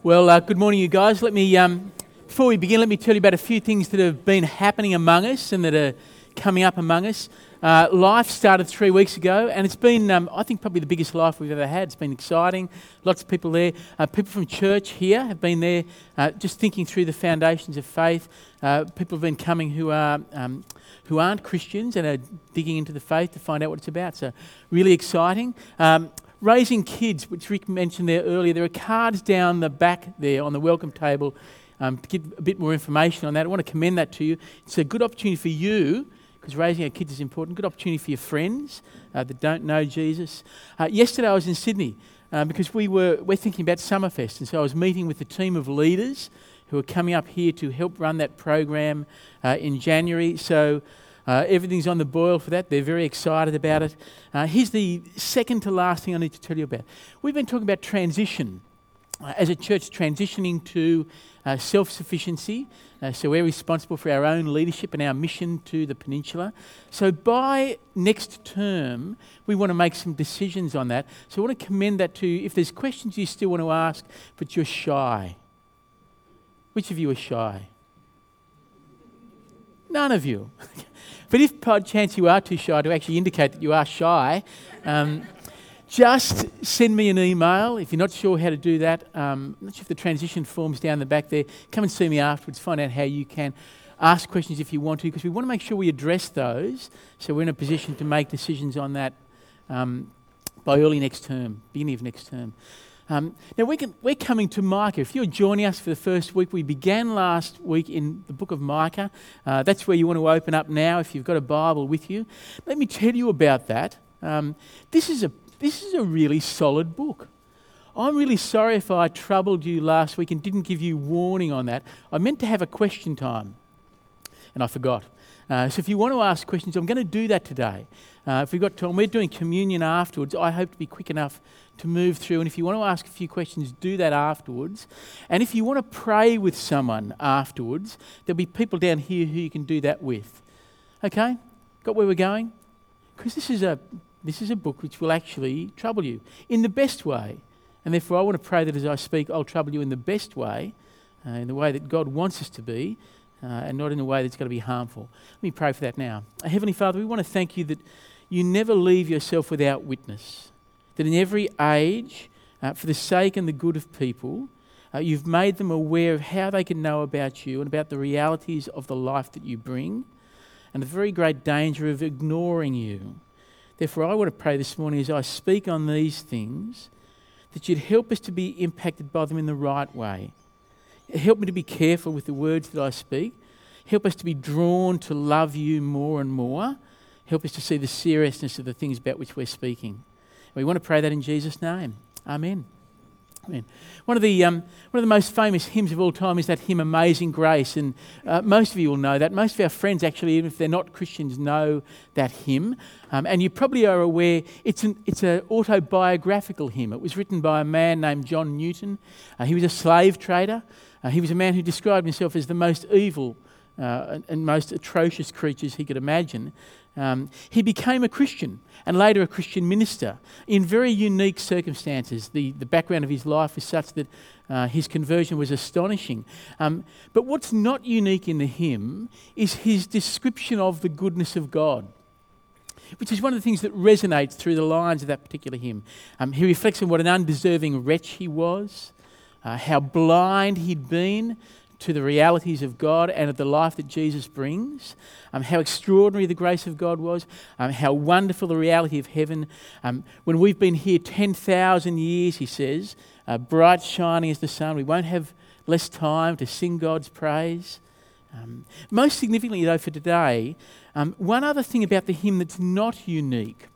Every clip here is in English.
Well, good morning, you guys. Before we begin, let me tell you about a few things that have been happening among us and that are coming up among us. Life started 3 weeks ago, and it's been, I think, probably the biggest life we've ever had. It's been exciting. Lots of people there. People from church here have been there, just thinking through the foundations of faith. People have been coming who aren't Christians and are digging into the faith to find out what it's about. So, really exciting. Raising kids, which Rick mentioned there earlier. There are cards down the back there on the welcome table to get a bit more information on that. I want to commend that to you. It's a good opportunity for you, because raising our kids is important. Good opportunity for your friends that don't know Jesus. Yesterday I was in Sydney because we're thinking about Summerfest, and so I was meeting with a team of leaders who are coming up here to help run that program in January. So everything's on the boil for that. They're very excited about it. Here's the second to last thing I need to tell you about. We've been talking about transition as a church, transitioning to self-sufficiency. So we're responsible for our own leadership and our mission to the peninsula. So by next term, we want to make some decisions on that. So I want to commend that to you. If there's questions you still want to ask, but you're shy. Which of you are shy? None of you. But if by chance you are too shy to actually indicate that you are shy, just send me an email. If you're not sure how to do that, I'm not sure if the transition form's down the back there. Come and see me afterwards, find out how you can ask questions if you want to, because we want to make sure we address those so we're in a position to make decisions on that by early next term, beginning of next term. Now we're coming to Micah. If you're joining us for the first week, we began last week in the book of Micah. That's where you want to open up now if you've got a Bible with you. Let me tell you about that. This is a really solid book. I'm really sorry if I troubled you last week and didn't give you warning on that. I meant to have a question time, and I forgot. So if you want to ask questions, I'm going to do that today. If we've got time, we're doing communion afterwards. I hope to be quick enough to move through. And if you want to ask a few questions, do that afterwards. And if you want to pray with someone afterwards, there'll be people down here who you can do that with. Okay? Got where we're going? Because this is a book which will actually trouble you in the best way. And therefore I want to pray that as I speak, I'll trouble you in the best way, in the way that God wants us to be, and not in a way that's going to be harmful. Let me pray for that now. Heavenly Father, we want to thank you that you never leave yourself without witness, that in every age, for the sake and the good of people, you've made them aware of how they can know about you and about the realities of the life that you bring, and the very great danger of ignoring you. Therefore, I want to pray this morning as I speak on these things, that you'd help us to be impacted by them in the right way. Help me to be careful with the words that I speak. Help us to be drawn to love you more and more. Help us to see the seriousness of the things about which we're speaking. We want to pray that in Jesus' name. Amen. Amen. One of the most famous hymns of all time is that hymn Amazing Grace, and most of you will know that. Most of our friends, actually, even if they're not Christians, know that hymn. And you probably are aware it's an autobiographical hymn. It was written by a man named John Newton. He was a slave trader. He was a man who described himself as the most evil and most atrocious creatures he could imagine. He became a Christian and later a Christian minister in very unique circumstances. The background of his life was such that his conversion was astonishing. But what's not unique in the hymn is his description of the goodness of God, which is one of the things that resonates through the lines of that particular hymn. He reflects on what an undeserving wretch he was, how blind he'd been to the realities of God and of the life that Jesus brings, how extraordinary the grace of God was, how wonderful the reality of heaven. When we've been here 10,000 years, he says, bright shining as the sun, we won't have less time to sing God's praise. Most significantly, though, for today, one other thing about the hymn that's not unique,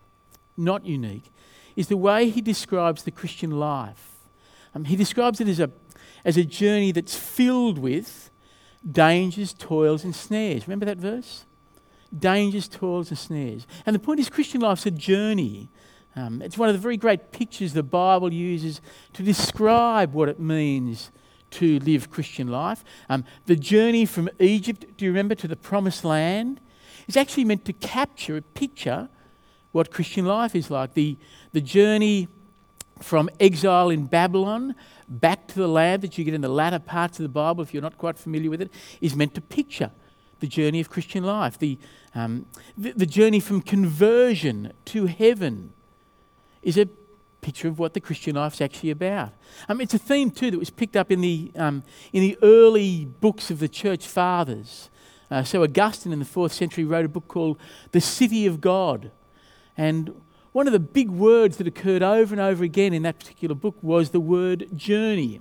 is the way he describes the Christian life. He describes it as a journey that's filled with dangers, toils and snares. Remember that verse? Dangers, toils and snares. And the point is, Christian life's a journey. It's one of the very great pictures the Bible uses to describe what it means to live Christian life. The journey from Egypt, do you remember, to the Promised Land is actually meant to picture what Christian life is like. The journey from exile in Babylon back to the land that you get in the latter parts of the Bible, if you're not quite familiar with it, is meant to picture the journey of Christian life, the journey from conversion to heaven is a picture of what the Christian life's actually about. It's a theme too that was picked up in the early books of the church fathers. So Augustine in the 4th century wrote a book called The City of God, and one of the big words that occurred over and over again in that particular book was the word journey.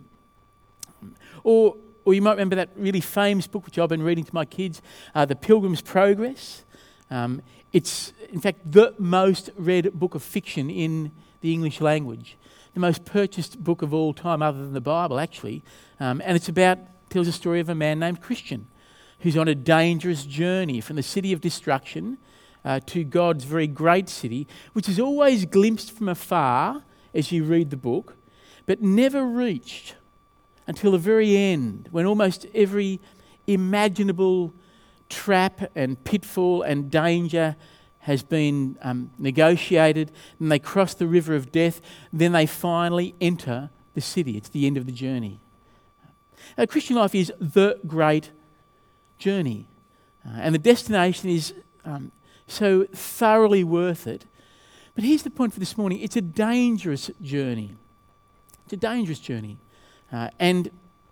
Or you might remember that really famous book which I've been reading to my kids, The Pilgrim's Progress. It's, in fact, the most read book of fiction in the English language. The most purchased book of all time other than the Bible, actually. And it's tells a story of a man named Christian who's on a dangerous journey from the city of destruction to God's very great city, which is always glimpsed from afar as you read the book, but never reached until the very end, when almost every imaginable trap and pitfall and danger has been negotiated, and they cross the river of death, then they finally enter the city. It's the end of the journey. Christian life is the great journey, and the destination is so thoroughly worth it. But here's the point for this morning. It's a dangerous journey. It's a dangerous journey. And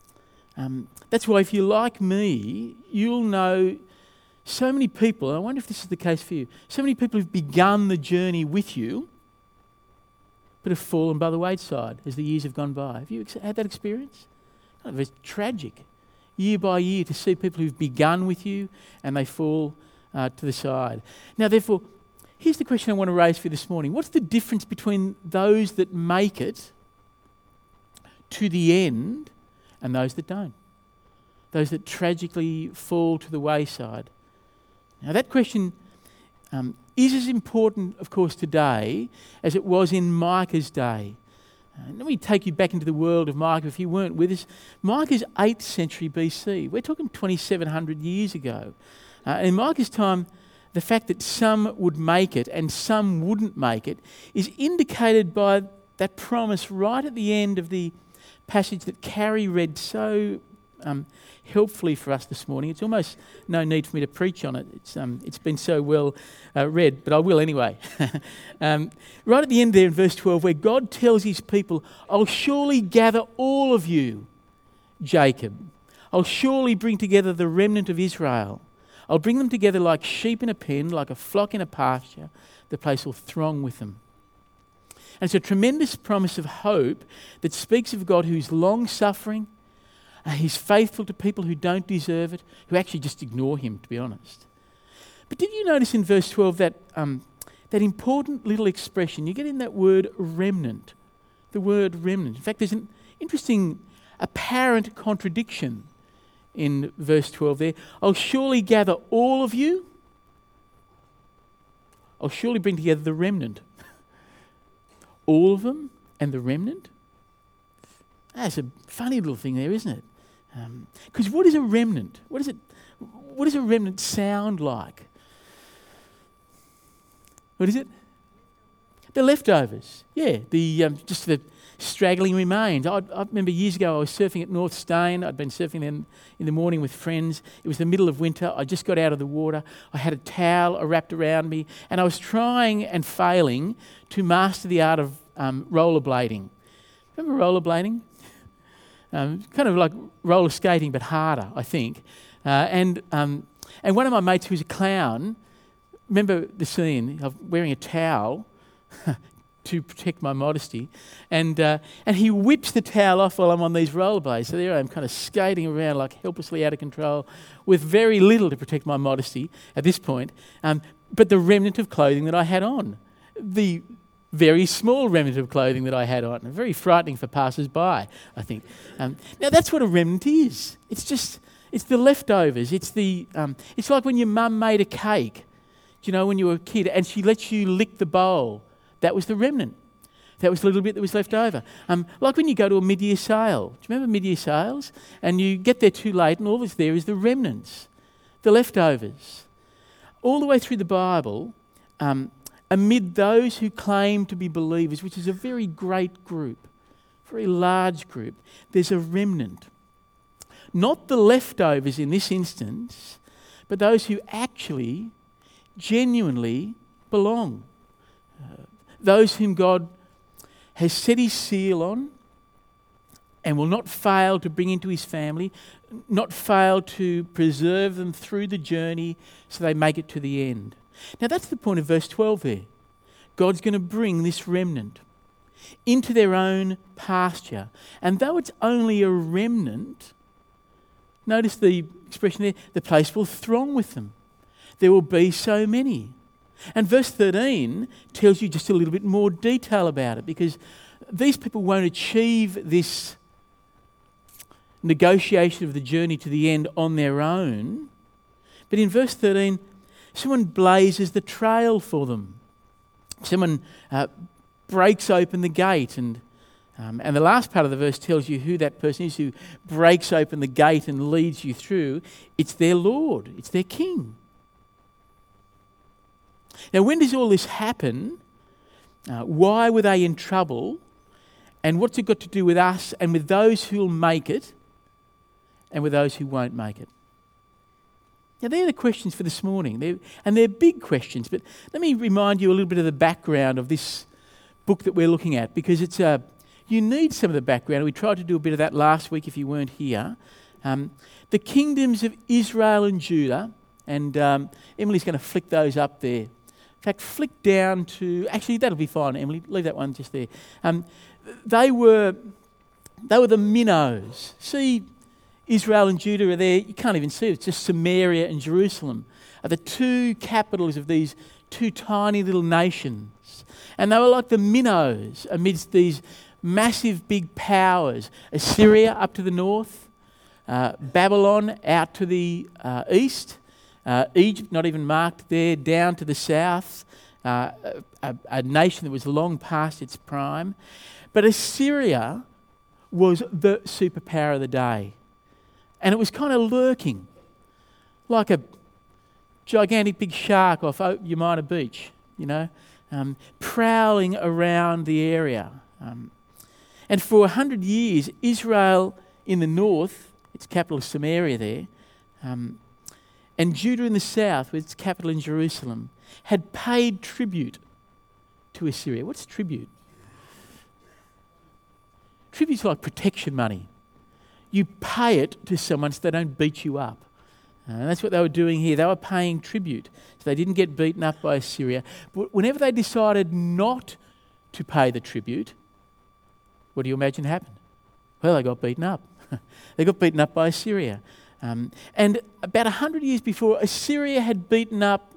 that's why if you're like me, you'll know so many people, and I wonder if this is the case for you, so many people who've begun the journey with you, but have fallen by the wayside as the years have gone by. Have you had that experience? It's tragic, year by year, to see people who've begun with you and they fall to the side. Now, therefore, here's the question I want to raise for you this morning. What's the difference between those that make it to the end and those that don't? Those that tragically fall to the wayside. Now, that question is as important, of course, today as it was in Micah's day. Let me take you back into the world of Micah if you weren't with us. Micah's 8th century BC. We're talking 2,700 years ago. In Micah's time, the fact that some would make it and some wouldn't make it is indicated by that promise right at the end of the passage that Carrie read so helpfully for us this morning. It's almost no need for me to preach on it. It's been so well read, but I will anyway. Right at the end there in verse 12, where God tells his people, "I'll surely gather all of you, Jacob. I'll surely bring together the remnant of Israel. I'll bring them together like sheep in a pen, like a flock in a pasture. The place will throng with them." And it's a tremendous promise of hope that speaks of God who's long-suffering. He's faithful to people who don't deserve it, who actually just ignore him, to be honest. But did you notice in verse 12 that important little expression? You get in that word remnant, the word remnant. In fact, there's an interesting apparent contradiction in verse 12 there. "I'll surely gather all of you. I'll surely bring together the remnant." All of them and the remnant? That's a funny little thing there, isn't it? Because what is a remnant? What does a remnant sound like? What is it? The leftovers. Yeah, just the straggling remains. I remember years ago I was surfing at North Stane. I'd been surfing then in the morning with friends. It was the middle of winter. I just got out of the water. I had a towel wrapped around me, and I was trying and failing to master the art of rollerblading. Remember rollerblading? Kind of like roller skating, but harder, I think. And one of my mates who's a clown, remember the scene of wearing a towel to protect my modesty, and he whips the towel off while I'm on these rollerblades. So there I am, kind of skating around like helplessly out of control, with very little to protect my modesty at this point, but the remnant of clothing that I had on, the very small remnant of clothing that I had on, very frightening for passers-by, I think. Now that's what a remnant is. It's the leftovers. It's like when your mum made a cake, when you were a kid, and she lets you lick the bowl. That was the remnant. That was the little bit that was left over. Like when you go to a mid-year sale. Do you remember mid-year sales? And you get there too late and all that's there is the remnants, the leftovers. All the way through the Bible, amid those who claim to be believers, which is a very great group, very large group, there's a remnant. Not the leftovers in this instance, but those who actually, genuinely belong. Those whom God has set his seal on and will not fail to bring into his family, not fail to preserve them through the journey so they make it to the end. Now that's the point of verse 12 there. God's going to bring this remnant into their own pasture. And though it's only a remnant, notice the expression there, the place will throng with them. There will be so many. And verse 13 tells you just a little bit more detail about it, because these people won't achieve this negotiation of the journey to the end on their own. But in verse 13, someone blazes the trail for them. Someone breaks open the gate, and the last part of the verse tells you who that person is who breaks open the gate and leads you through. It's their Lord. It's their King. Now, when does all this happen? Why were they in trouble? And what's it got to do with us and with those who will make it and with those who won't make it? Now, they're the questions for this morning. They're big questions, but let me remind you a little bit of the background of this book that we're looking at, because you need some of the background. We tried to do a bit of that last week if you weren't here. The kingdoms of Israel and Judah, and Emily's going to flick those up there. In fact, flick down to... Actually, that'll be fine, Emily. Leave that one just there. They were the minnows. See, Israel and Judah are there. You can't even see it. It's just Samaria and Jerusalem are the two capitals of these two tiny little nations. And they were like the minnows amidst these massive big powers. Assyria up to the north, Babylon out to the east, Egypt not even marked there, down to the south, a nation that was long past its prime. But Assyria was the superpower of the day. And it was kind of lurking, like a gigantic big shark off Yamina Beach, prowling around the area. And for 100 years, Israel in the north, its capital is Samaria there, and Judah in the south, with its capital in Jerusalem, had paid tribute to Assyria. What's tribute? Tribute's like protection money. You pay it to someone so they don't beat you up. And that's what they were doing here. They were paying tribute, so they didn't get beaten up by Assyria. But whenever they decided not to pay the tribute, what do you imagine happened? Well, they got beaten up. They got beaten up by Assyria. And about 100 years before, Assyria had beaten up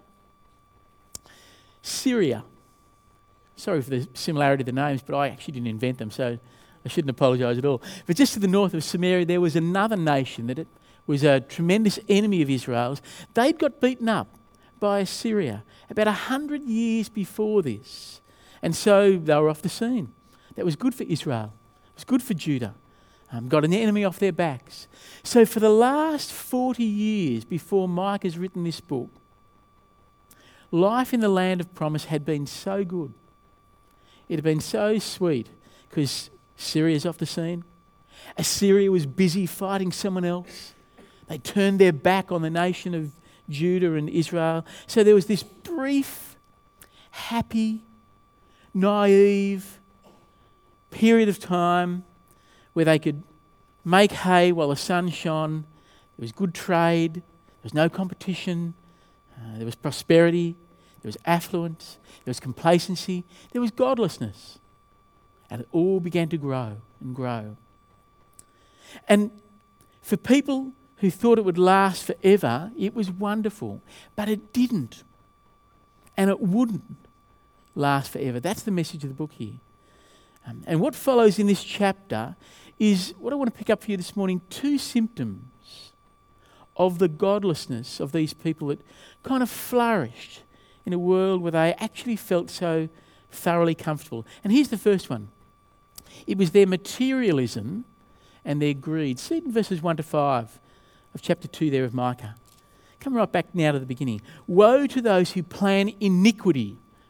Syria. Sorry for the similarity of the names, but I actually didn't invent them, so I shouldn't apologise at all. But just to the north of Samaria, there was another nation that it was a tremendous enemy of Israel's. They'd got beaten up by Assyria about 100 years before this. And so they were off the scene. That was good for Israel. It was good for Judah. Got an enemy off their backs. So for the last 40 years before Mike has written this book, life in the land of promise had been so good. It had been so sweet because Syria's off the scene. Assyria was busy fighting someone else. They turned their back on the nation of Judah and Israel. So there was this brief, happy, naive period of time where they could make hay while the sun shone. There was good trade. There was no competition. There was prosperity. There was affluence. There was complacency. There was godlessness. And it all began to grow and grow. And for people who thought it would last forever, it was wonderful. But it didn't. And it wouldn't last forever. That's the message of the book here. And what follows in this chapter is what I want to pick up for you this morning, two symptoms of the godlessness of these people that kind of flourished in a world where they actually felt so thoroughly comfortable. And here's the first one. It was their materialism and their greed. See it in verses 1 to 5 of chapter 2 there of Micah. Come right back now to the beginning. Woe to those who plan iniquity.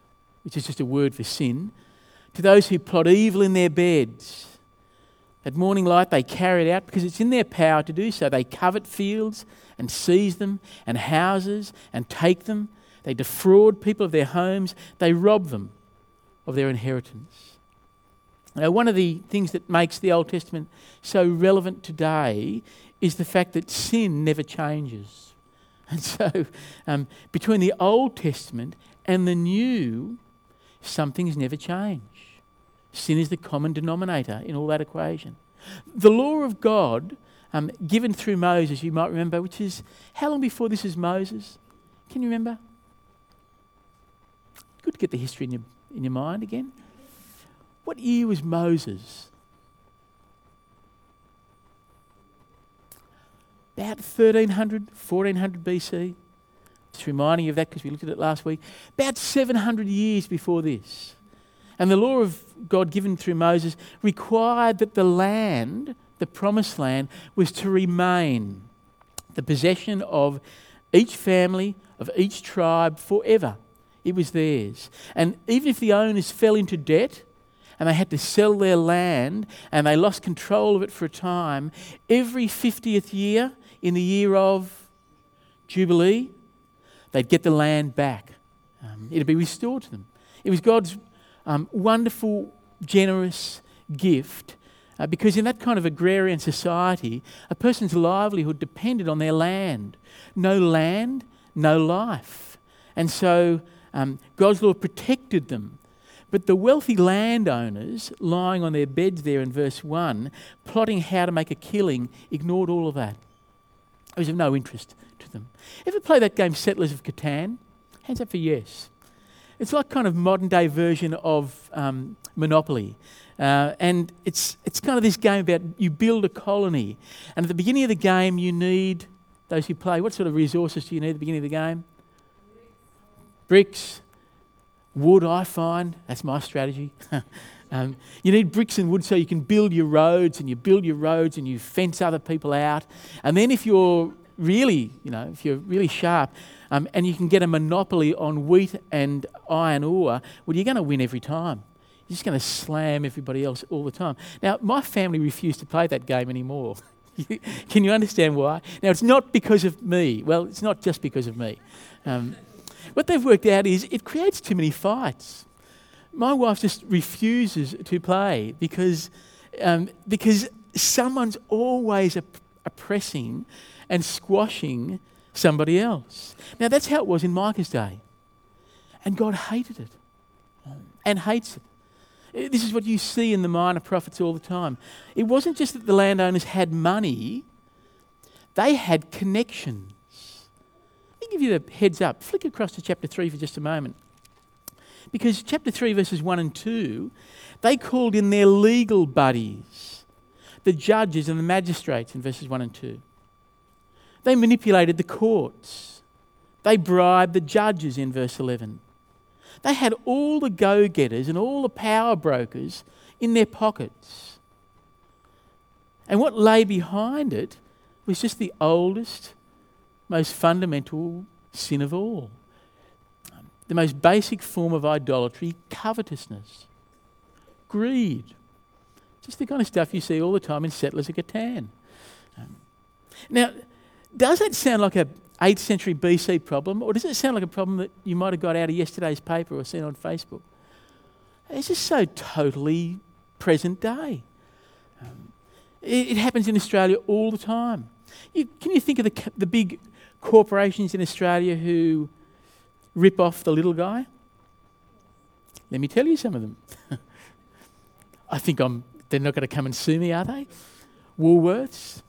which is just a word for sin, to those who plot evil in their beds. At morning light they carry it out because it's in their power to do so. They covet fields and seize them, and houses and take them. They defraud people of their homes. They rob them of their inheritance. Now, one of the things that makes the Old Testament so relevant today is the fact that sin never changes. And so between the Old Testament and the New, some things never change. Sin is the common denominator in all that equation. The law of God, given through Moses, you might remember, which is, how long before this is Moses? Can you remember? Good to get the history in your mind again. What year was Moses? About 1300, 1400 BC. Just reminding you of that because we looked at it last week. About 700 years before this. And the law of God given through Moses required that the land, the promised land, was to remain the possession of each family, of each tribe forever. It was theirs. And even if the owners fell into debt and they had to sell their land and they lost control of it for a time, every 50th year, in the year of Jubilee, they'd get the land back. It'd be restored to them. It was God's wonderful, generous gift because in that kind of agrarian society, a person's livelihood depended on their land. No land, no life. And so God's law protected them. But the wealthy landowners, lying on their beds there in verse 1, plotting how to make a killing, ignored all of that. It was of no interest to them. Ever play that game Settlers of Catan? Hands up for yes. It's like kind of modern day version of Monopoly. And it's kind of this game about you build a colony. And at the beginning of the game you need, those who play, what sort of resources do you need at the beginning of the game? Bricks. Wood, I find. That's my strategy. You need bricks and wood so you can build your roads and you fence other people out. And then if you're really sharp and you can get a monopoly on wheat and iron ore, well, you're going to win every time. You're just going to slam everybody else all the time. Now, my family refused to play that game anymore. Can you understand why? Now, it's not because of me. Well, it's not just because of me. What they've worked out is it creates too many fights. My wife just refuses to play because someone's always oppressing and squashing somebody else. Now, that's how it was in Micah's day. And God hated it and hates it. This is what you see in the minor prophets all the time. It wasn't just that the landowners had money, they had connections. Let me give you the heads up. Flick across to chapter 3 for just a moment. Because chapter 3 verses 1 and 2, they called in their legal buddies, the judges and the magistrates in verses 1 and 2. They manipulated the courts. They bribed the judges in verse 11. They had all the go-getters and all the power brokers in their pockets. And what lay behind it was just the oldest, most fundamental sin of all. The most basic form of idolatry, covetousness, greed. Just the kind of stuff you see all the time in Settlers of Catan. Now, does that sound like a 8th century BC problem, or does it sound like a problem that you might have got out of yesterday's paper or seen on Facebook? It's just so totally present day. It happens in Australia all the time. Can you think of the big corporations in Australia who rip off the little guy? Let me tell you some of them. I think they're not going to come and sue me, are they? Woolworths,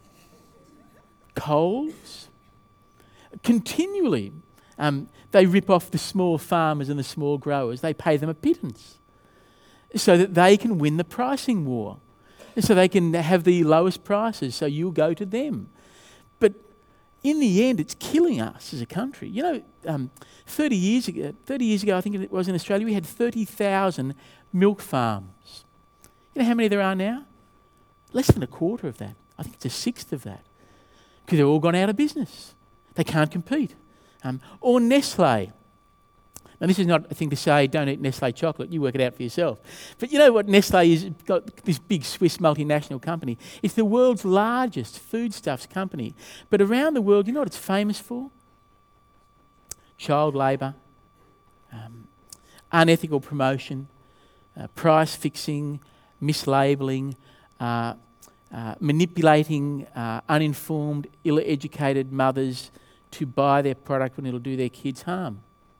Coles. Continually, they rip off the small farmers and the small growers. They pay them a pittance so that they can win the pricing war, so they can have the lowest prices, so you'll go to them. But in the end, it's killing us as a country. 30 years ago, I think it was in Australia, we had 30,000 milk farms. You know how many there are now? Less than a quarter of that. I think it's a sixth of that. Because they've all gone out of business. They can't compete. Or Nestle. And this is not a thing to say, don't eat Nestle chocolate, you work it out for yourself. But you know what Nestle is? Got this big Swiss multinational company. It's the world's largest foodstuffs company. But around the world, you know what it's famous for? Child labour, unethical promotion, price fixing, mislabelling, manipulating uninformed, ill-educated mothers to buy their product when it'll do their kids harm.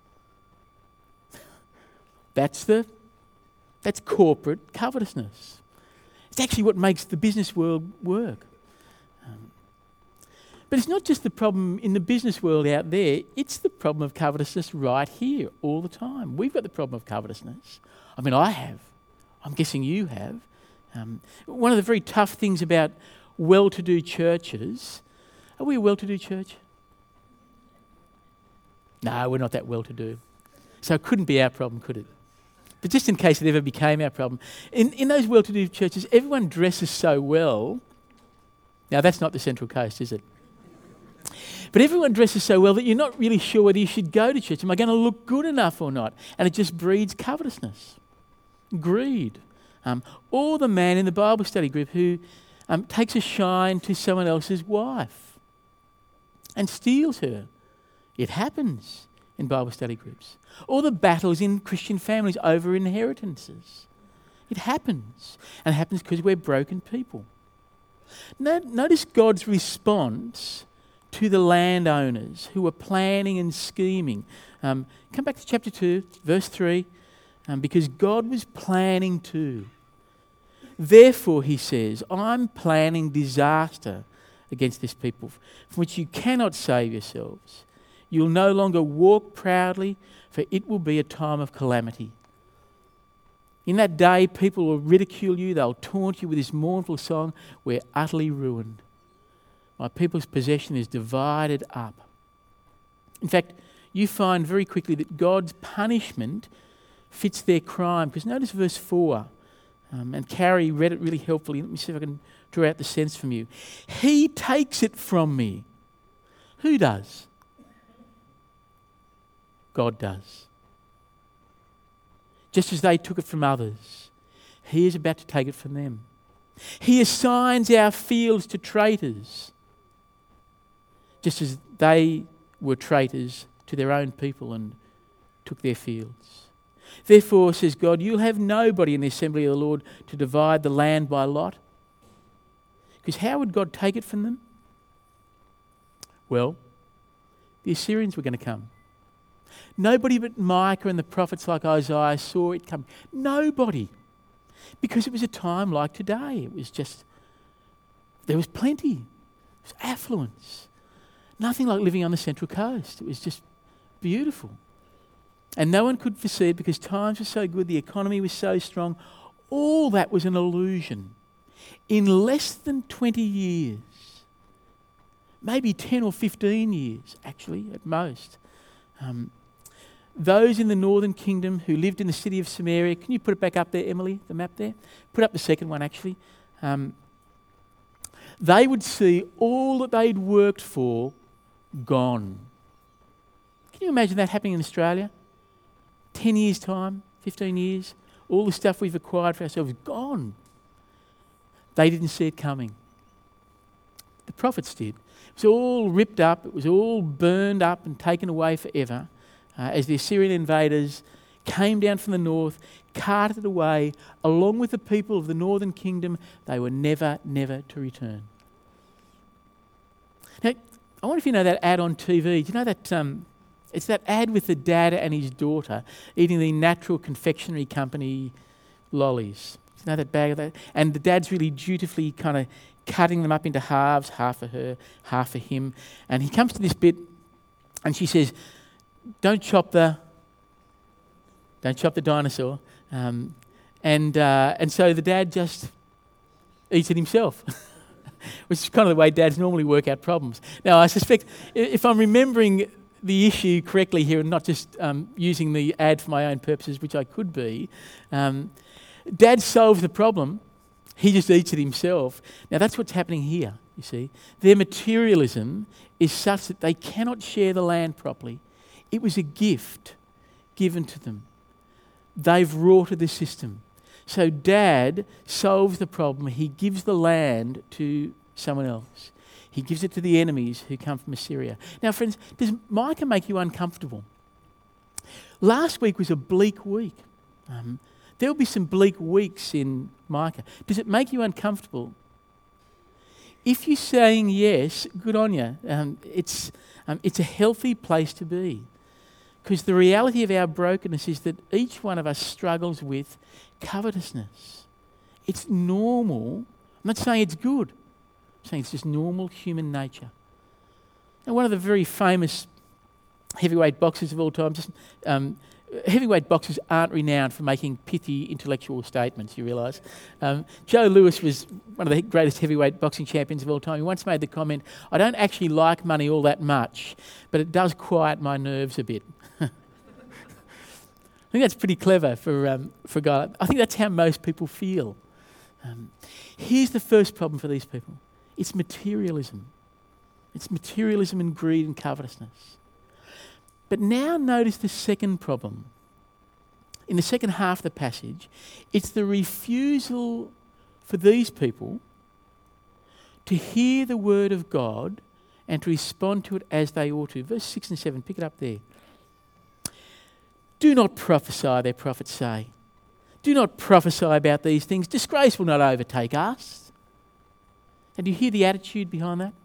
That's corporate covetousness. It's actually what makes the business world work. But it's not just the problem in the business world out there, it's the problem of covetousness right here all the time. We've got the problem of covetousness. I mean, I have. I'm guessing you have. One of the very tough things about well-to-do churches, are we a well-to-do church? No, we're not that well-to-do. So it couldn't be our problem, could it? But just in case it ever became our problem, in those well-to-do churches, everyone dresses so well. Now, that's not the Central Coast, is it? But everyone dresses so well that you're not really sure whether you should go to church. Am I going to look good enough or not? And it just breeds covetousness, greed. Or the man in the Bible study group who takes a shine to someone else's wife and steals her. It happens in Bible study groups. Or the battles in Christian families over inheritances. It happens. And it happens because we're broken people. Notice God's response to the landowners who were planning and scheming. Come back to chapter 2, verse 3, because God was planning too. Therefore, he says, I'm planning disaster against this people, from which you cannot save yourselves. You'll no longer walk proudly, for it will be a time of calamity. In that day, people will ridicule you. They'll taunt you with this mournful song, we're utterly ruined. My people's possession is divided up. In fact, you find very quickly that God's punishment fits their crime. Because notice verse 4, and Carrie read it really helpfully. Let me see if I can draw out the sense from you. He takes it from me. Who does? God does. Just as they took it from others, he is about to take it from them. He assigns our fields to traitors, just as they were traitors to their own people and took their fields. Therefore, says God, you'll have nobody in the assembly of the Lord to divide the land by lot. Because how would God take it from them? Well, the Assyrians were going to come. Nobody but Micah and the prophets like Isaiah saw it come. Nobody. Because it was a time like today. It was just, there was plenty. It was affluence. Nothing like living on the Central Coast. It was just beautiful. And no one could foresee it because times were so good, the economy was so strong. All that was an illusion. In less than 20 years, maybe 10 or 15 years actually at most, those in the northern kingdom who lived in the city of Samaria, can you put it back up there, Emily, the map there? Put up the second one actually. They would see all that they'd worked for gone. Can you imagine that happening in Australia? 10 years' time, 15 years, all the stuff we've acquired for ourselves gone. They didn't see it coming. The prophets did. It was all ripped up, it was all burned up and taken away forever as the Assyrian invaders came down from the north, carted it away, along with the people of the northern kingdom. They were never, never to return. Now, I wonder if you know that ad on TV. Do you know that it's that ad with the dad and his daughter eating the Natural Confectionery Company lollies? Do you know that bag of that? And the dad's really dutifully kind of cutting them up into halves, half for her, half for him. And he comes to this bit and she says, don't chop the dinosaur. And so the dad just eats it himself, which is kind of the way dads normally work out problems. Now, I suspect, if I'm remembering the issue correctly here and not just using the ad for my own purposes, which I could be, dad solves the problem. He just eats it himself. Now, that's what's happening here, you see. Their materialism is such that they cannot share the land properly. It was a gift given to them. They've rorted the system. So Dad solves the problem. He gives the land to someone else. He gives it to the enemies who come from Assyria. Now, friends, does Micah make you uncomfortable? Last week was a bleak week. There'll be some bleak weeks in Micah. Does it make you uncomfortable? If you're saying yes, good on you. It's a healthy place to be. Because the reality of our brokenness is that each one of us struggles with covetousness. It's normal. I'm not saying it's good. I'm saying it's just normal human nature. Now, one of the very famous heavyweight boxers of all time, heavyweight boxers aren't renowned for making pithy intellectual statements, you realise. Joe Louis was one of the greatest heavyweight boxing champions of all time. He once made the comment, "I don't actually like money all that much, but it does quiet my nerves a bit." I think that's pretty clever for a guy. I think that's how most people feel. Here's the first problem for these people. It's materialism. It's materialism and greed and covetousness. But now notice the second problem. In the second half of the passage, it's the refusal for these people to hear the word of God and to respond to it as they ought to. Verse 6 and 7, pick it up there. Do not prophesy, their prophets say. Do not prophesy about these things. Disgrace will not overtake us. And do you hear the attitude behind that?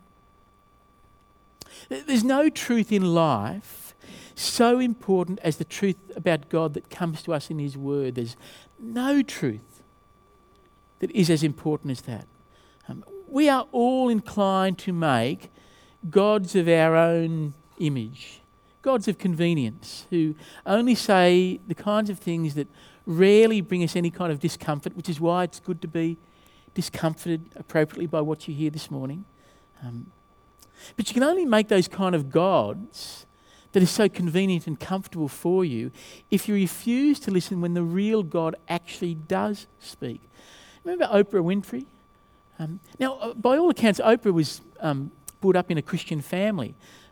There's no truth in life so important as the truth about God that comes to us in His Word. There's no truth that is as important as that. We are all inclined to make gods of our own image, gods of convenience, who only say the kinds of things that rarely bring us any kind of discomfort, which is why it's good to be discomforted appropriately by what you hear this morning. But you can only make those kind of gods that are so convenient and comfortable for you if you refuse to listen when the real God actually does speak. Remember Oprah Winfrey? Now, by all accounts, Oprah was brought up in a Christian family.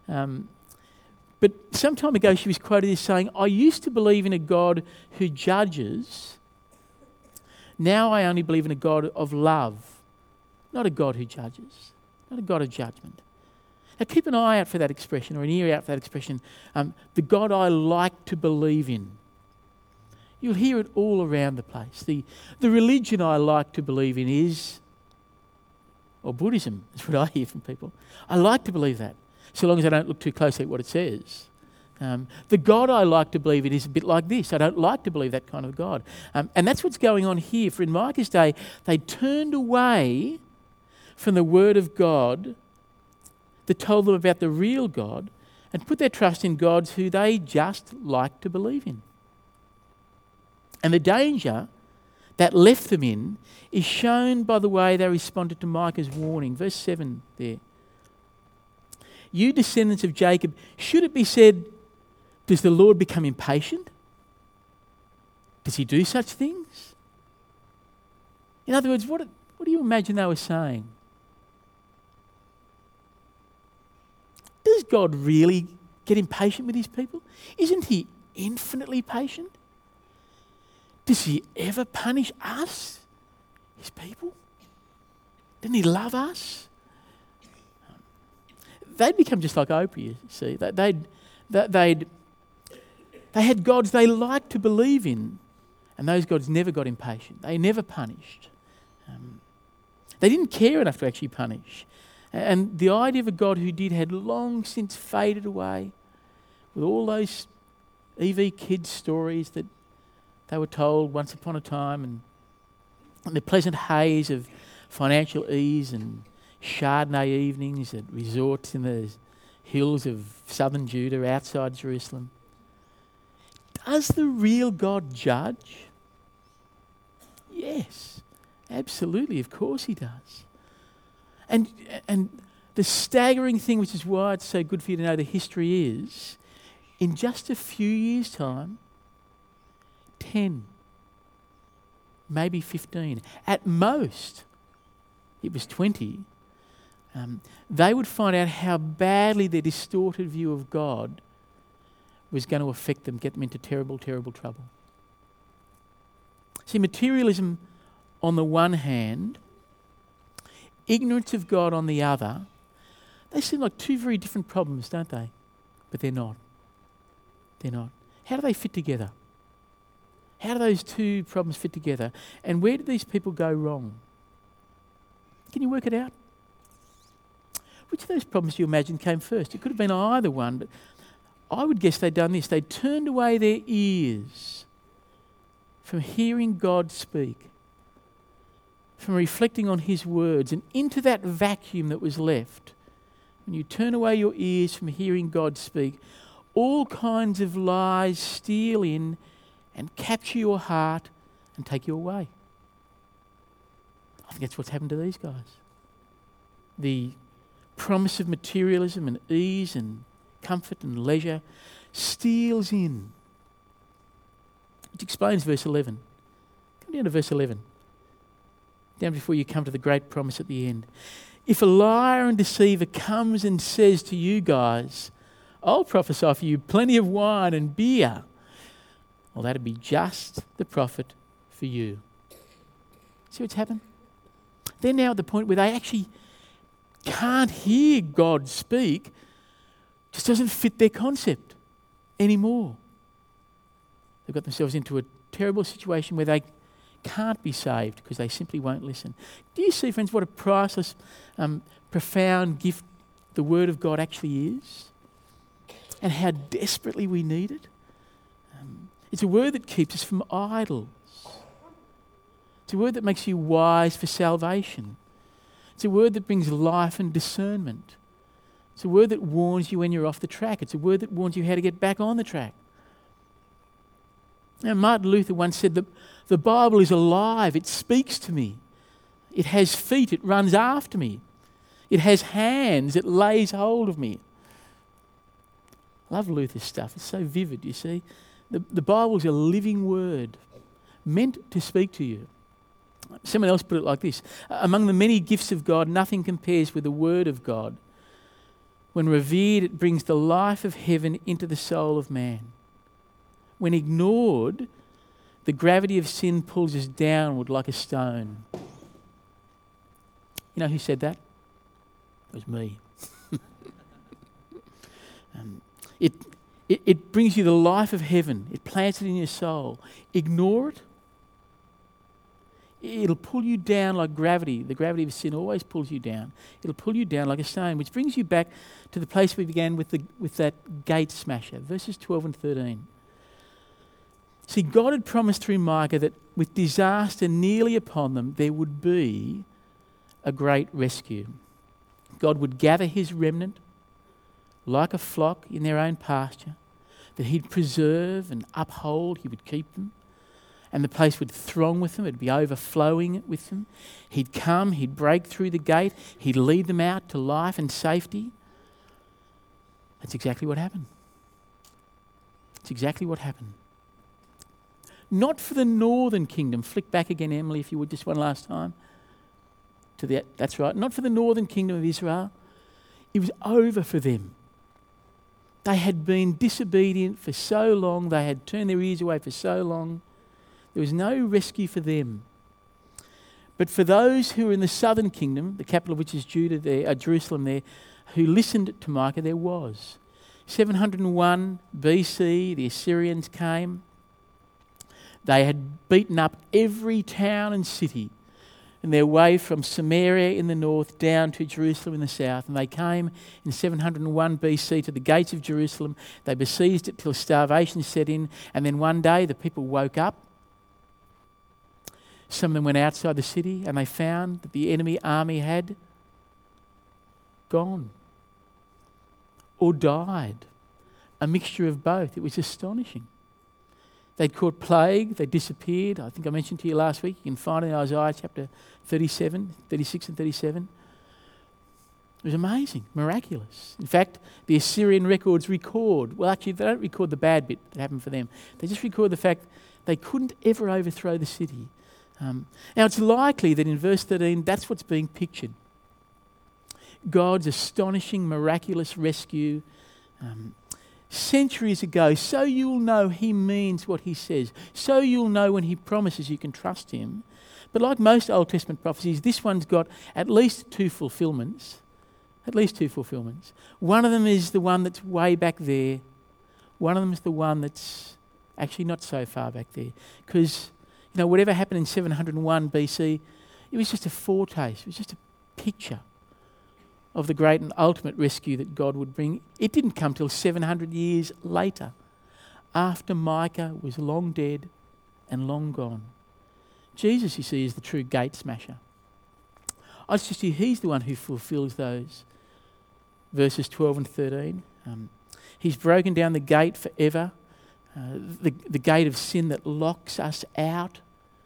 But some time ago she was quoted as saying, "I used to believe in a God who judges. Now I only believe in a God of love, not a God who judges, not a God of judgment." Now keep an eye out for that expression, or an ear out for that expression, the God I like to believe in. You'll hear it all around the place. The religion I like to believe in is, or Buddhism is what I hear from people. I like to believe that, so long as I don't look too closely at what it says. The God I like to believe in is a bit like this. I don't like to believe that kind of God. And that's what's going on here. For in Micah's day, they turned away from the word of God that told them about the real God and put their trust in gods who they just like to believe in. And the danger that left them in is shown by the way they responded to Micah's warning. Verse 7 there. You descendants of Jacob, should it be said, does the Lord become impatient? Does He do such things? In other words, what do you imagine they were saying? Does God really get impatient with His people? Isn't He infinitely patient? Does He ever punish us, His people? Didn't He love us? They'd become just like Oprah, you see. They had gods they liked to believe in, and those gods never got impatient. They never punished. They didn't care enough to actually punish. And the idea of a God who did had long since faded away with all those EV kids stories that they were told once upon a time, and the pleasant haze of financial ease and Chardonnay evenings at resorts in the hills of southern Judah outside Jerusalem. Does the real God judge? Yes, absolutely, of course He does. And the staggering thing, which is why it's so good for you to know the history, is in just a few years' time, 10, maybe 15, at most, it was 20, they would find out how badly their distorted view of God was going to affect them, get them into terrible, terrible trouble. See, materialism on the one hand, ignorance of God on the other, they seem like two very different problems, don't they? But they're not. They're not. How do they fit together? How do those two problems fit together? And where did these people go wrong? Can you work it out? Which of those problems do you imagine came first? It could have been either one, but I would guess they'd done this. They turned away their ears from hearing God speak, from reflecting on his words, and into that vacuum that was left. When you turn away your ears from hearing God speak, all kinds of lies steal in and capture your heart and take you away. I think that's what's happened to these guys. The promise of materialism and ease and comfort and leisure steals in. Which explains verse 11. Come down to verse 11. Down before you come to the great promise at the end. If a liar and deceiver comes and says to you guys, I'll prophesy for you plenty of wine and beer, well, that'd be just the prophet for you. See what's happened? They're now at the point where they actually can't hear God speak. It just doesn't fit their concept anymore. They've got themselves into a terrible situation where they can't be saved because they simply won't listen. Do you see, friends, what a priceless, profound gift the Word of God actually is? And how desperately we need it? It's a word that keeps us from idols. It's a word that makes you wise for salvation. It's a word that brings life and discernment. It's a word that warns you when you're off the track. It's a word that warns you how to get back on the track. Now, Martin Luther once said that the Bible is alive. It speaks to me. It has feet. It runs after me. It has hands. It lays hold of me. I love Luther's stuff. It's so vivid, you see. The Bible is a living word meant to speak to you. Someone else put it like this. Among the many gifts of God, nothing compares with the Word of God. When revered, it brings the life of heaven into the soul of man. When ignored, the gravity of sin pulls us downward like a stone. You know who said that? It was me. It brings you the life of heaven. It plants it in your soul. Ignore it. It'll pull you down like gravity. The gravity of sin always pulls you down. It'll pull you down like a stone, which brings you back to the place we began with that gate smasher, verses 12 and 13. See, God had promised through Micah that with disaster nearly upon them, there would be a great rescue. God would gather his remnant like a flock in their own pasture, that he'd preserve and uphold, he would keep them, and the place would throng with them, it'd be overflowing with them. He'd come, he'd break through the gate, he'd lead them out to life and safety. That's exactly what happened. It's exactly what happened. Not for the northern kingdom. Flick back again, Emily, if you would, just one last time. That's right. Not for the northern kingdom of Israel. It was over for them. They had been disobedient for so long. They had turned their ears away for so long. There was no rescue for them. But for those who were in the southern kingdom, the capital of which is Jerusalem there, who listened to Micah, there was. 701 BC, the Assyrians came. They had beaten up every town and city in their way from Samaria in the north down to Jerusalem in the south. And they came in 701 BC to the gates of Jerusalem. They besieged it till starvation set in. And then one day the people woke up. Some of them went outside the city and they found that the enemy army had gone or died. A mixture of both. It was astonishing. They'd caught plague, they disappeared. I think I mentioned to you last week, you can find it in Isaiah chapter 37, 36 and 37. It was amazing, miraculous. In fact, the Assyrian records record, well actually they don't record the bad bit that happened for them. They just record the fact they couldn't ever overthrow the city. Now it's likely that in verse 13, that's what's being pictured. God's astonishing, miraculous rescue. centuries ago, so you'll know he means what he says, so you'll know when he promises you can trust him. But like most Old Testament prophecies, this one's got at least two fulfillments. At least two fulfillments. One of them is the one that's way back there. One of them is the one that's actually not so far back there. Because, whatever happened in 701 BC, it was just a foretaste. It was just a picture of the great and ultimate rescue that God would bring. It didn't come till 700 years later, after Micah was long dead and long gone. Jesus, you see, is the true gate smasher. I just see he's the one who fulfills those verses 12 and 13. He's broken down the gate forever, the gate of sin that locks us out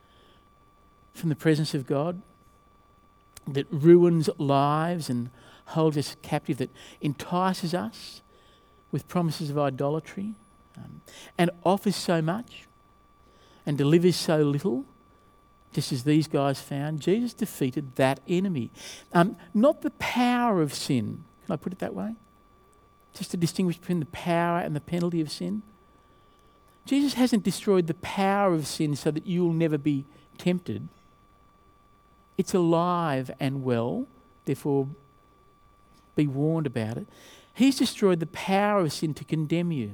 from the presence of God, that ruins lives and holds us captive, that entices us with promises of idolatry, and offers so much and delivers so little, just as these guys found. Jesus defeated that enemy. Not the power of sin. Can I put it that way? Just to distinguish between the power and the penalty of sin. Jesus hasn't destroyed the power of sin so that you'll never be tempted. It's alive and well, therefore be warned about it. He's destroyed the power of sin to condemn you,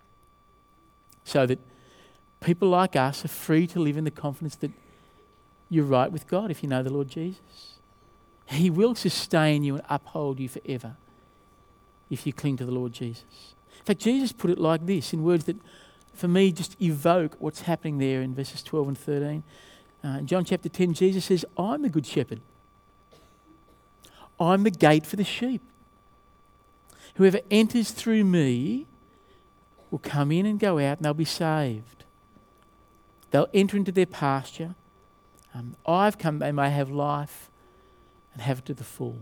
so that people like us are free to live in the confidence that you're right with God if you know the Lord Jesus. He will sustain you and uphold you forever if you cling to the Lord Jesus. In fact, Jesus put it like this, in words that for me just evoke what's happening there in verses 12 and 13. In John chapter 10, Jesus says, I'm the good shepherd. I'm the gate for the sheep. Whoever enters through me will come in and go out and they'll be saved. They'll enter into their pasture. I've come they may have life and have it to the full.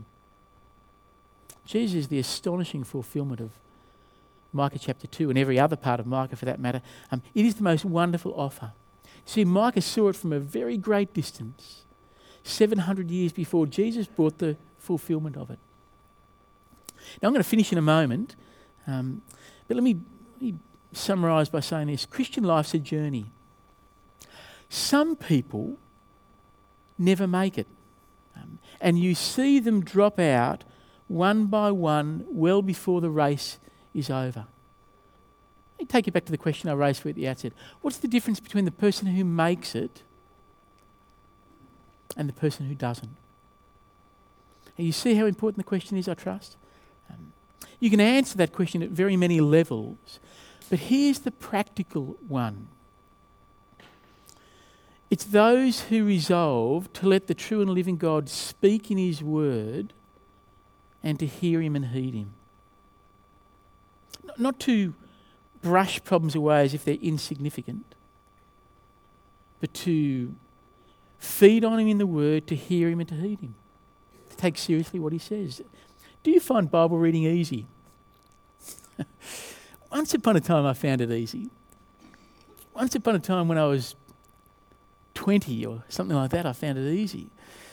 Jesus is the astonishing fulfillment of Micah chapter 2 and every other part of Micah for that matter. It is the most wonderful offer. See, Micah saw it from a very great distance, 700 years before Jesus brought the fulfillment of it. Now I'm going to finish in a moment, but let me summarise by saying this. Christian life's a journey. Some people never make it, and you see them drop out one by one well before the race is over. Let me take you back to the question I raised for you at the outset. What's the difference between the person who makes it and the person who doesn't? And you see how important the question is, I trust? You can answer that question at very many levels, but here's the practical one. It's those who resolve to let the true and living God speak in his word and to hear him and heed him. Not to brush problems away as if they're insignificant, but to feed on him in the word, to hear him and to heed him, to take seriously what he says. Do you find Bible reading easy? Once upon a time I found it easy. Once upon a time when I was 20 or something like that, I found it easy.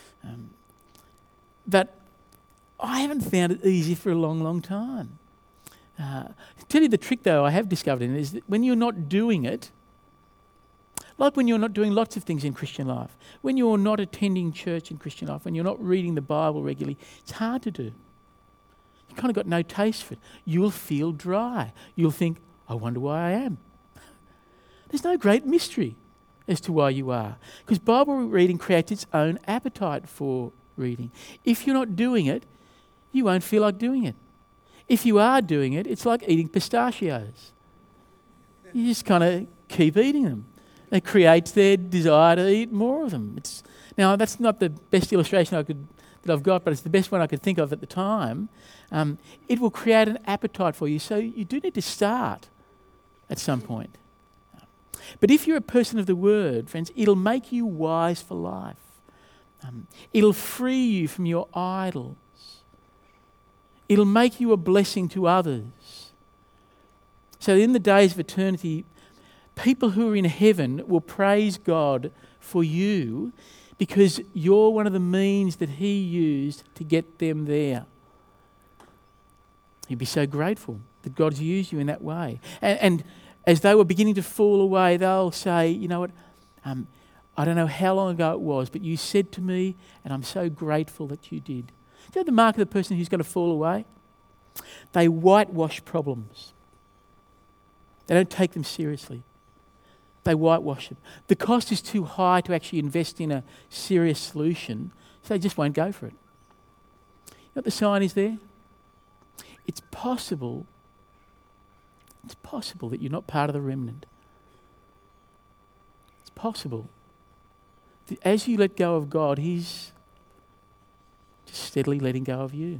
But I haven't found it easy for a long, long time. To tell you the trick though I have discovered in it is that when you're not doing it, like when you're not doing lots of things in Christian life, when you're not attending church in Christian life, when you're not reading the Bible regularly, it's hard to do. You've kind of got no taste for it. You'll feel dry. You'll think, I wonder why I am. There's no great mystery as to why you are, because Bible reading creates its own appetite for reading. If you're not doing it, you won't feel like doing it. If you are doing it, it's like eating pistachios. You just kind of keep eating them. It creates their desire to eat more of them. Now, that's not the best illustration that I've got, but it's the best one I could think of at the time. It will create an appetite for you, so you do need to start at some point. But if you're a person of the Word, friends, it'll make you wise for life. It'll free you from your idols. It'll make you a blessing to others. So in the days of eternity, people who are in heaven will praise God for you because you're one of the means that he used to get them there. You'd be so grateful. that God's used you in that way. And as they were beginning to fall away, they'll say, you know what, I don't know how long ago it was, but you said to me, and I'm so grateful that you did. Do you know the mark of the person who's going to fall away? They whitewash problems. They don't take them seriously. They whitewash them. The cost is too high to actually invest in a serious solution, so they just won't go for it. You know what the sign is there? It's possible that you're not part of the remnant. It's possible that as you let go of God, He's just steadily letting go of you.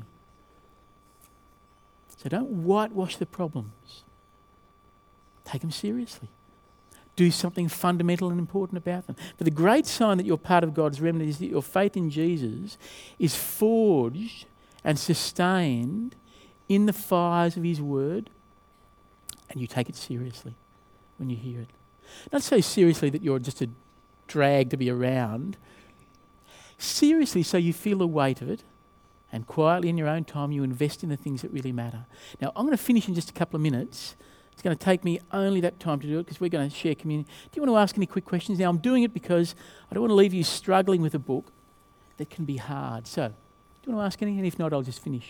So don't whitewash the problems. Take them seriously. Do something fundamental and important about them. But the great sign that you're part of God's remnant is that your faith in Jesus is forged and sustained in the fires of His word, and you take it seriously when you hear it. Not so seriously that you're just a drag to be around. Seriously, so you feel the weight of it, and quietly in your own time you invest in the things that really matter. Now, I'm going to finish in just a couple of minutes. It's going to take me only that time to do it because we're going to share communion. Do you want to ask any quick questions? Now, I'm doing it because I don't want to leave you struggling with a book that can be hard. So, do you want to ask any? And if not, I'll just finish.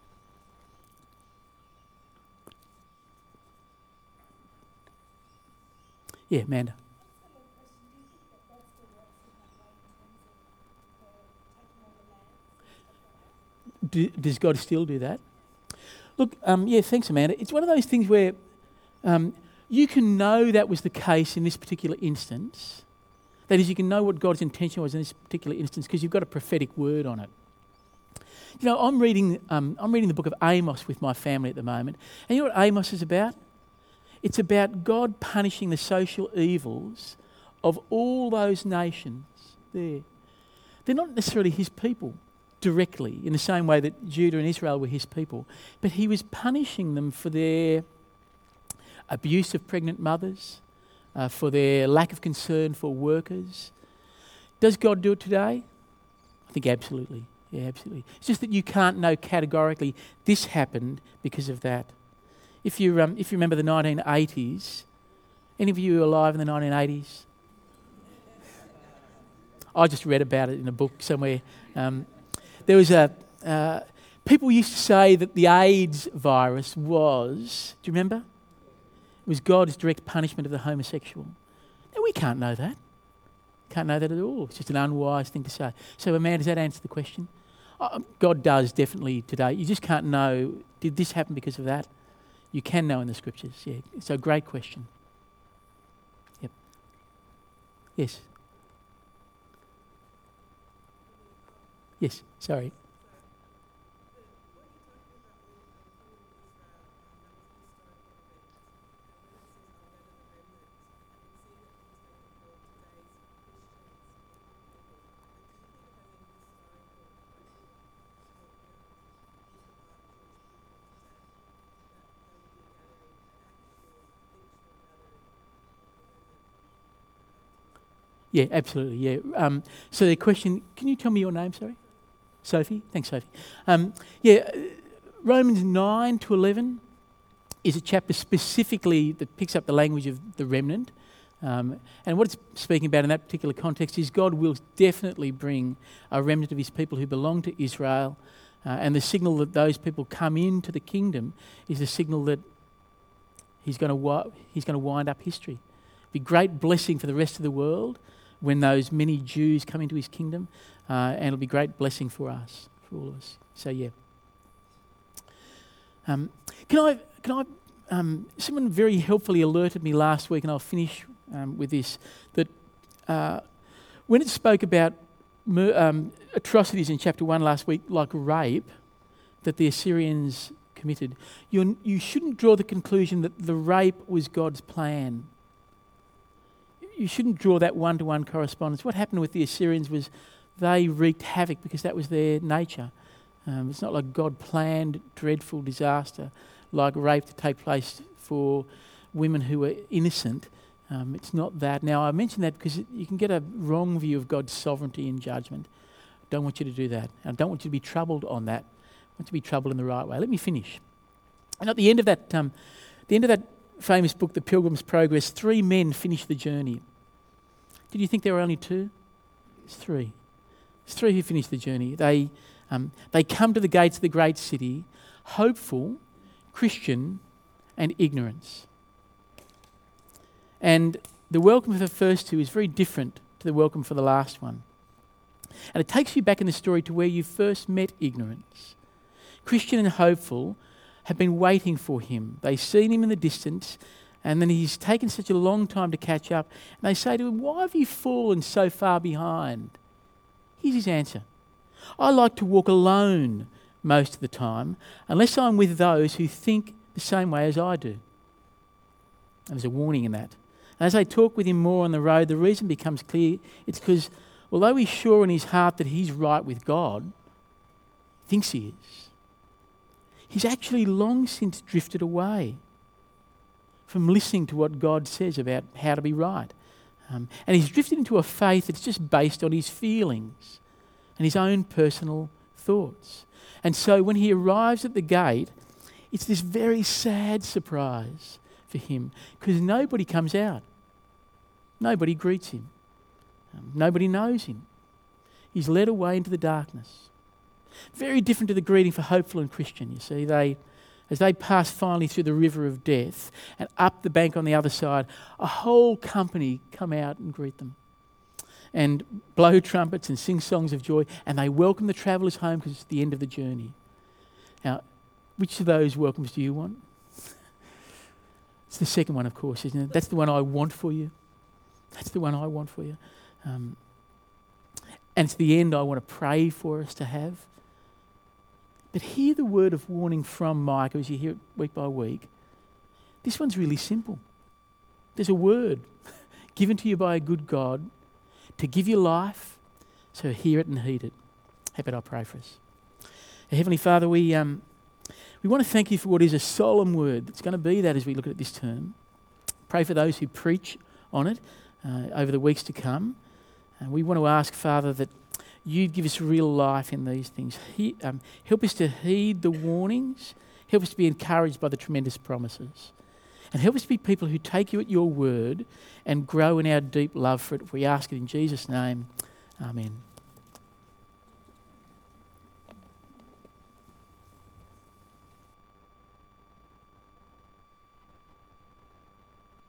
Yeah, Amanda. Does God still do that? Look, yeah, thanks, Amanda. It's one of those things where you can know that was the case in this particular instance. That is, you can know what God's intention was in this particular instance because you've got a prophetic word on it. You know, I'm reading the book of Amos with my family at the moment, and you know what Amos is about? It's about God punishing the social evils of all those nations there. They're not necessarily His people directly, in the same way that Judah and Israel were His people, but He was punishing them for their abuse of pregnant mothers, for their lack of concern for workers. Does God do it today? I think absolutely. Yeah, absolutely. It's just that you can't know categorically this happened because of that. If you remember the 1980s, any of you alive in the 1980s? I just read about it in a book somewhere. There was people used to say that the AIDS virus was, do you remember? It was God's direct punishment of the homosexual. Now, we can't know that. Can't know that at all. It's just an unwise thing to say. So, Amanda, does that answer the question? God does definitely today. You just can't know, did this happen because of that? You can know in the scriptures, yeah. It's a great question. Yep. Yes. Yes, sorry. Yeah, absolutely, yeah. So the question, can you tell me your name, sorry? Sophie? Thanks, Sophie. Romans 9 to 11 is a chapter specifically that picks up the language of the remnant. And what it's speaking about in that particular context is God will definitely bring a remnant of His people who belong to Israel. And the signal that those people come into the kingdom is the signal that He's going to wind up history. It'll be great blessing for the rest of the world when those many Jews come into His kingdom, and it'll be great blessing for us, for all of us. So yeah. Can I? Someone very helpfully alerted me last week, and I'll finish with this. That when it spoke about atrocities in chapter 1 last week, like rape, that the Assyrians committed, you shouldn't draw the conclusion that the rape was God's plan. You shouldn't draw that one-to-one correspondence. What happened with the Assyrians was they wreaked havoc because that was their nature. It's not like God planned dreadful disaster like rape to take place for women who were innocent. It's not that. Now, I mention that because you can get a wrong view of God's sovereignty and judgment. I don't want you to do that. I don't want you to be troubled on that. I want you to be troubled in the right way. Let me finish. And at the end of that famous book, The Pilgrim's Progress, 3 men finished the journey. Did you think there were only 2? It's 3. It's 3 who finished the journey. They come to the gates of the great city, hopeful, Christian, and ignorance. And the welcome for the first 2 is very different to the welcome for the last one. And it takes you back in the story to where you first met ignorance. Christian and hopeful have been waiting for him. They've seen him in the distance, and then he's taken such a long time to catch up. And they say to him, "Why have you fallen so far behind?" Here's his answer. "I like to walk alone most of the time, unless I'm with those who think the same way as I do." And there's a warning in that. And as they talk with him more on the road, the reason becomes clear. It's because although he's sure in his heart that he's right with God, thinks he is, he's actually long since drifted away from listening to what God says about how to be right. And he's drifted into a faith that's just based on his feelings and his own personal thoughts. And so when he arrives at the gate, it's this very sad surprise for him, because nobody comes out. Nobody greets him. Nobody knows him. He's led away into the darkness. Very different to the greeting for hopeful and Christian. You see, as they pass finally through the river of death and up the bank on the other side, a whole company come out and greet them and blow trumpets and sing songs of joy, and they welcome the travellers home because it's the end of the journey. Now, which of those welcomes do you want? It's the second one, of course, isn't it? That's the one I want for you. That's the one I want for you. And it's the end I want to pray for us to have. But hear the word of warning from Micah as you hear it week by week. This one's really simple. There's a word given to you by a good God to give you life, so hear it and heed it. How about I pray for us? Heavenly Father, we want to thank you for what is a solemn word. It's going to be that as we look at this term. Pray for those who preach on it over the weeks to come. And we want to ask, Father, that you give us real life in these things. Help us to heed the warnings. Help us to be encouraged by the tremendous promises. And help us to be people who take you at your word and grow in our deep love for it. We ask it in Jesus' name. Amen.